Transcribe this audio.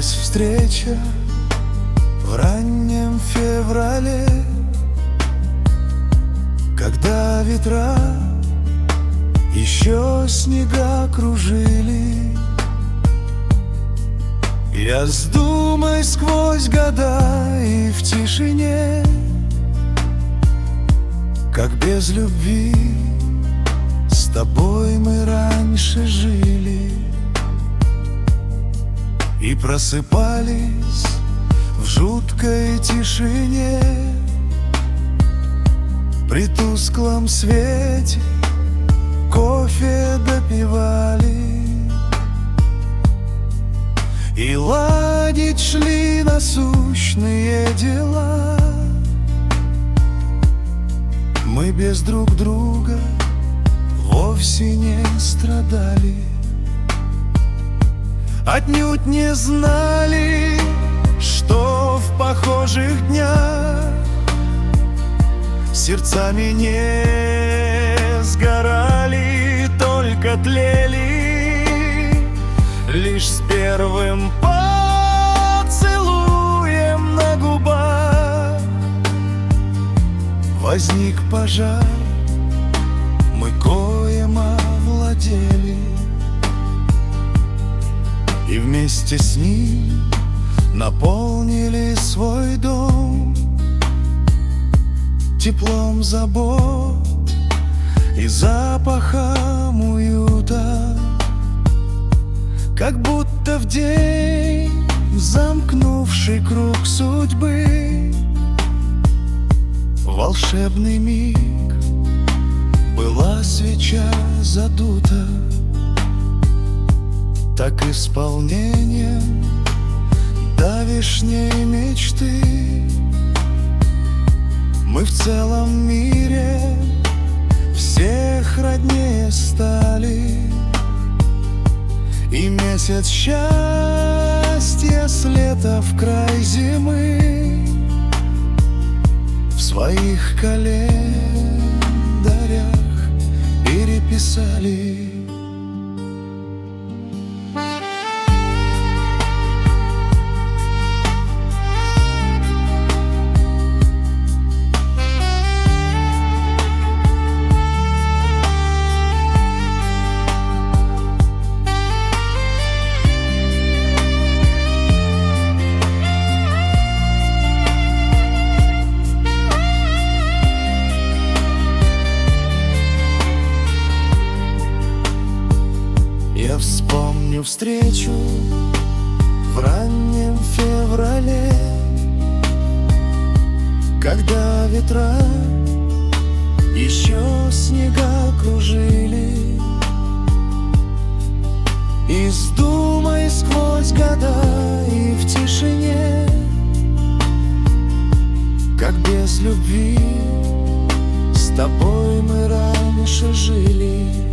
Вспомнилась встреча в раннем феврале, когда ветра еще снега кружили. Я с думой сквозь года и в тишине, как без любви с тобой мы раньше жили. И просыпались в жуткой тишине, при тусклом свете кофе допивали и ладить шли насущные дела. Мы без друг друга вовсе не страдали, отнюдь не знали, что в похожих днях сердцами не сгорали, только тлели. Лишь с первым поцелуем на губах возник пожар, мы коем овладели. И вместе с ним наполнили свой дом теплом забот и запахом уюта, как будто в день, замкнувший круг судьбы, волшебный миг, была свеча задута. Так исполнением давешней мечты мы в целом мире всех роднее стали. И месяц счастья с лета в край зимы в своих календарях переписали. Я вспомню встречу в раннем феврале, когда ветра еще снега кружили. И с думой сквозь года и в тишине, как без любви с тобой мы раньше жили.